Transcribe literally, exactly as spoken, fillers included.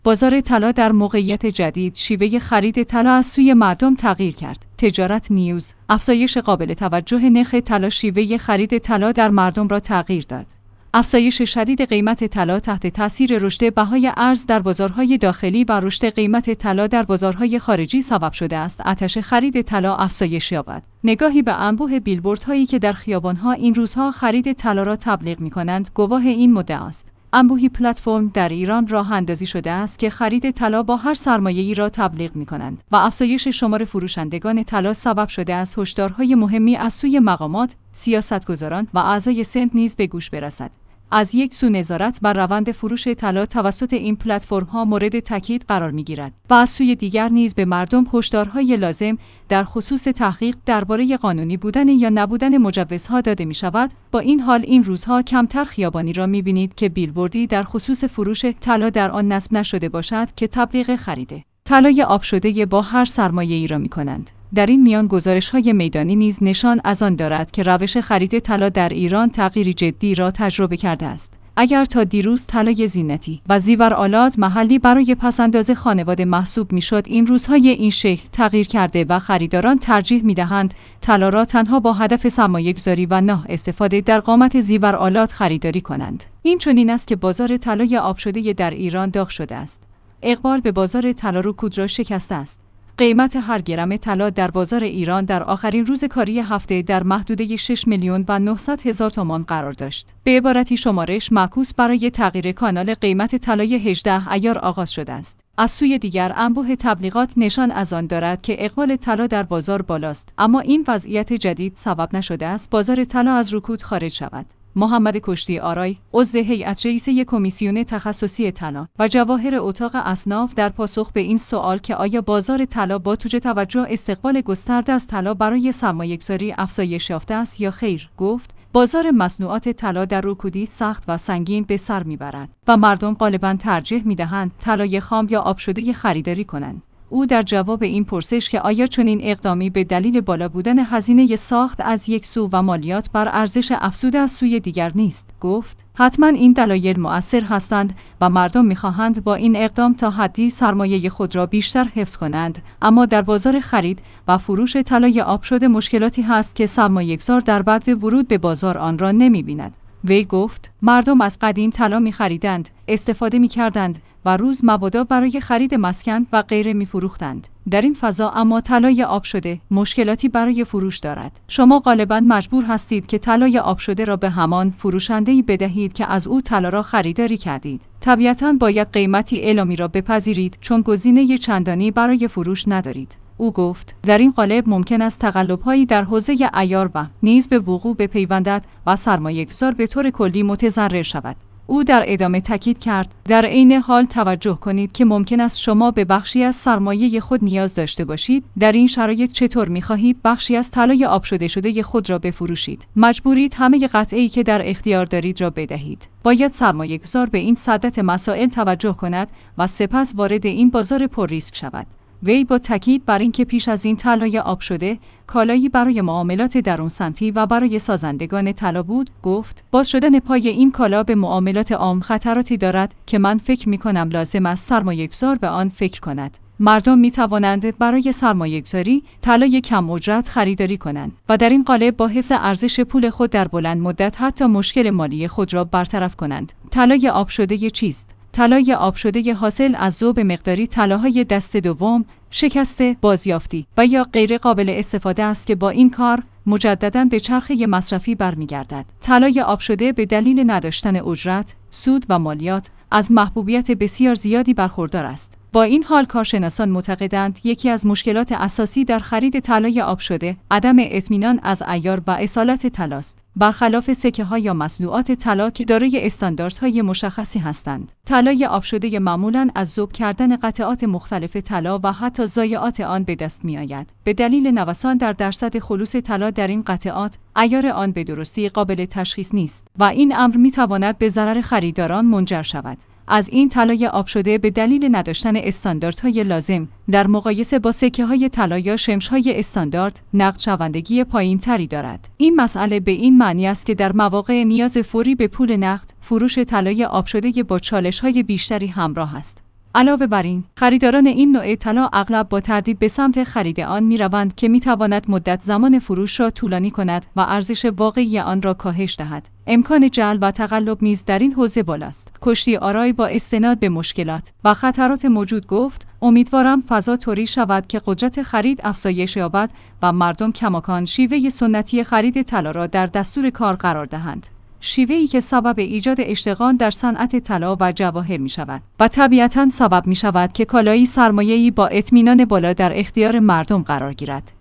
بازار طلا در موقعیت جدید شیوه خرید طلا از سوی مردم تغییر کرد. تجارت نیوز: افزایش قابل توجه نرخ طلا شیوه خرید طلا در مردم را تغییر داد. افزایش شدید قیمت طلا تحت تاثیر رشد بهای ارز در بازارهای داخلی و رشد قیمت طلا در بازارهای خارجی سبب شده است ارزش خرید طلا افزایش یابد. نگاهی به انبوه بیلبوردهایی که در خیابان‌ها این روزها خرید طلا را تبلیغ می‌کنند گواه این مدعا است. انبوهی پلتفرم در ایران راه اندازی شده است که خرید طلا با هر سرمایه‌ای را تبلیغ می‌کنند و افزایش شمار فروشندگان طلا سبب شده است هشدارهای مهمی از سوی مقامات، سیاستگزاران و اعضای سند نیز به گوش برسد. از یک سو نظارت بر روند فروش طلا توسط این پلتفرم‌ها مورد تاکید قرار می‌گیرد و از سوی دیگر نیز به مردم هشدارهای لازم در خصوص تحقیق درباره قانونی بودن یا نبودن مجوزها داده می‌شود. با این حال این روزها کمتر خیابانی را می‌بینید که بیلبوردی در خصوص فروش طلا در آن نصب نشده باشد که تبلیغ خرید طلای آب شده با هر سرمایه‌ای را می‌کنند. در این میان گزارش‌های میدانی نیز نشان از آن دارد که روش خرید طلا در ایران تغییری جدی را تجربه کرده است. اگر تا دیروز طلای زینتی و زیورآلات محلی برای پس‌انداز خانواده محسوب می‌شد، این روزهای این شکل تغییر کرده و خریداران ترجیح می‌دهند طلا را تنها با هدف سرمایه‌گذاری و نه استفاده در قامت زیورآلات خریداری کنند. این چنین است که بازار طلای آب شده در ایران داغ شده است. اقبال به بازار طلا رکود را شکسته است. قیمت هر گرم طلا در بازار ایران در آخرین روز کاری هفته در محدوده شش میلیون و نهصد هزار تومان قرار داشت. به عبارتی شمارش معکوس برای تغییر کانال قیمت طلای هجده عیار آغاز شده است. از سوی دیگر انبوه تبلیغات نشان از آن دارد که اقبال طلا در بازار بالاست، اما این وضعیت جدید سبب نشده است بازار طلا از رکود خارج شود. محمد کشتی آرای، عضو هیئت رئیسه کمیسیون تخصصی طلا و جواهر اتاق اصناف در پاسخ به این سوال که آیا بازار طلا با توجه توجه استقبال گسترده از طلا برای سرمایه‌گذاری افزایش یافته است یا خیر، گفت: بازار مصنوعات طلا در رکودی سخت و سنگین به سر میبرد و مردم غالباً ترجیح میدهند طلای خام یا آب شده خریداری کنند. او در جواب این پرسش که آیا چنین اقدامی به دلیل بالا بودن هزینه ساخت از یک سو و مالیات بر ارزش افزوده از سوی دیگر نیست، گفت: حتما این دلایل مؤثر هستند و مردم می‌خواهند با این اقدام تا حدی سرمایه خود را بیشتر حفظ کنند، اما در بازار خرید و فروش طلای آب شده مشکلاتی هست که سرمایه‌گذار در بعد ورود به بازار آن را نمی‌بیند. وی گفت: مردم از قدیم طلا می‌خریدند، استفاده می‌کردند و روز مبادا برای خرید مسکن و غیره می‌فروختند. در این فضا اما طلای آب شده مشکلاتی برای فروش دارد. شما غالباً مجبور هستید که طلای آب شده را به همان فروشنده‌ای بدهید که از او طلا را خریداری کردید. طبیعتاً باید قیمتی اعلامی را بپذیرید چون گزینه چندانی برای فروش ندارید. او گفت: در این قالب ممکن است تقلب‌هایی در حوزه عیار و نیز به وقوع بپیوندد و سرمایه‌گذار به طور کلی متضرر شود. او در ادامه تاکید کرد: در عین حال توجه کنید که ممکن است شما به بخشی از سرمایه خود نیاز داشته باشید. در این شرایط چطور می‌خواهید بخشی از طلای آب شده شده خود را بفروشید؟ مجبورید همه قطعه‌ای که در اختیار دارید را بدهید. باید سرمایه‌گذار به این سدت مسائل توجه کند و سپس وارد این بازار پر ریسک شود. وی با تاکید بر اینکه پیش از این طلای آب شده کالایی برای معاملات درون صنفی و برای سازندگان طلا بود، گفت: باز شدن پای این کالا به معاملات عام خطراتی دارد که من فکر می‌کنم لازم است سرمایه‌گذار به آن فکر کند. مردم می توانند برای سرمایه‌گذاری طلای کم اجرت خریداری کنند و در این قالب با حفظ ارزش پول خود در بلند مدت حتی مشکل مالی خود را برطرف کنند. طلای آب شده چیست؟ طلای آب شده حاصل از ذوب مقداری طلاهای دست دوم، شکسته، بازیافتی و یا غیر قابل استفاده است که با این کار مجدداً به چرخه مصرفی برمیگردد. طلای آب شده به دلیل نداشتن اجرت، سود و مالیات از محبوبیت بسیار زیادی برخوردار است. با این حال کارشناسان معتقدند یکی از مشکلات اساسی در خرید طلای آب شده عدم اطمینان از عیار و اصالت طلاست، برخلاف سکه‌ها یا مصنوعات طلا که دارای استانداردهای مشخصی هستند. طلای آب شده معمولاً از ذوب کردن قطعات مختلف طلا و حتی ضایعات آن به دست می‌آید. به دلیل نوسان در درصد خلوص طلا در این قطعات، عیار آن به درستی قابل تشخیص نیست و این امر می‌تواند به ضرر خریداران منجر شود. از این طلای آب شده به دلیل نداشتن استانداردهای لازم در مقایسه با سکه‌های طلا یا شمش‌های استاندارد نقد شوندگی پایین‌تری دارد. این مسئله به این معنی است که در مواقع نیاز فوری به پول نقد، فروش طلای آب شده با چالش‌های بیشتری همراه است. علاوه بر این، خریداران این نوع طلا اغلب با تردید به سمت خرید آن می‌روند که می‌تواند مدت زمان فروش را طولانی کند و ارزش واقعی آن را کاهش دهد. امکان جعل و تقلب نیز در این حوزه بالاست. کشتی آرای با استناد به مشکلات و خطرات موجود گفت: امیدوارم فضا طوری شود که قدرت خرید افزایش یابد و مردم کماکان شیوه سنتی خرید طلا را در دستور کار قرار دهند. شیوه‌ای که سبب ایجاد اشتغال در صنعت طلا و جواهر می‌شود و طبیعتاً سبب می‌شود که کالایی سرمایه‌ای با اطمینان بالا در اختیار مردم قرار گیرد.